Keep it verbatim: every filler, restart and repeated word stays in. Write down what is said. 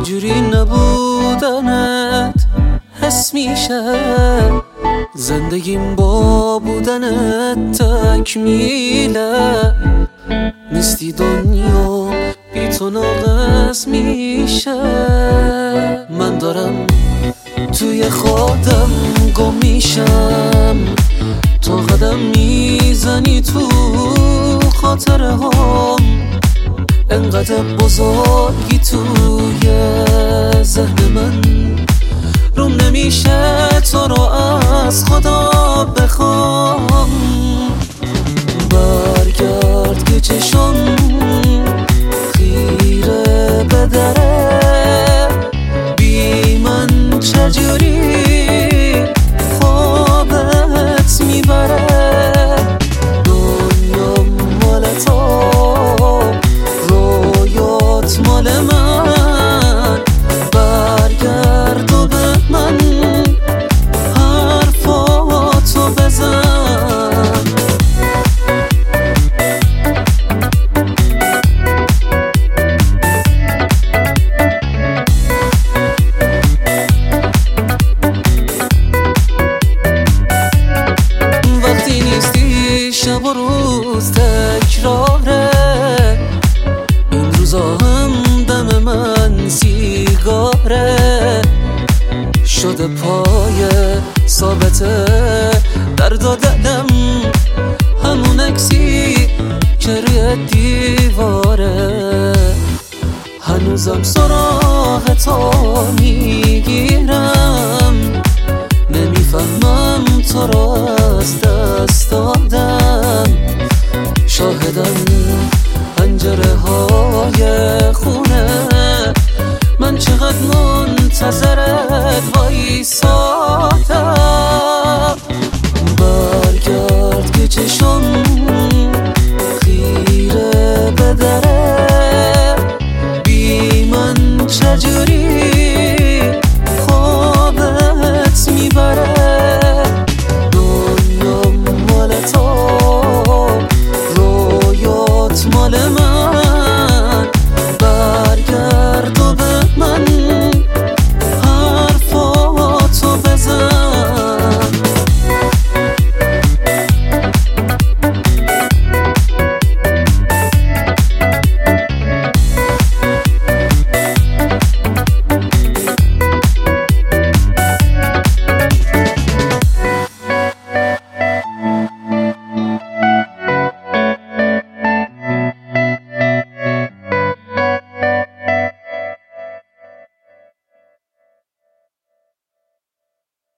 اینجوری نبودنت حس میشه، زندگیم با بودنت تکمیله. نیستی دنیا بی تو ناقص میشه. من دارم توی خودم گم میشم، تو قدم میزنی تو خاطره هم. انقدر بزرگی توی ذهن من، روم نمیشه تو رو از خدا بخوام. برگرد که چشم خیره به دره، بی من چجوری خوابت میبره. دنیا مال تو، رویات مال من. برگرد و به من حرفاتو بزن. وقتی نیستی شب و روز تکراره، این روزا هم دم من سیگاره شده پای ثابت درد و دلم. همون عکسی که روی دیواره، هنوزم سراغ تو میگیرم. نمیفهمم تو رو از دست دادم. شاهدم پنجره های خونه، من چقدر منتظرت وایسادم. برگرد که چشم خیره به دره،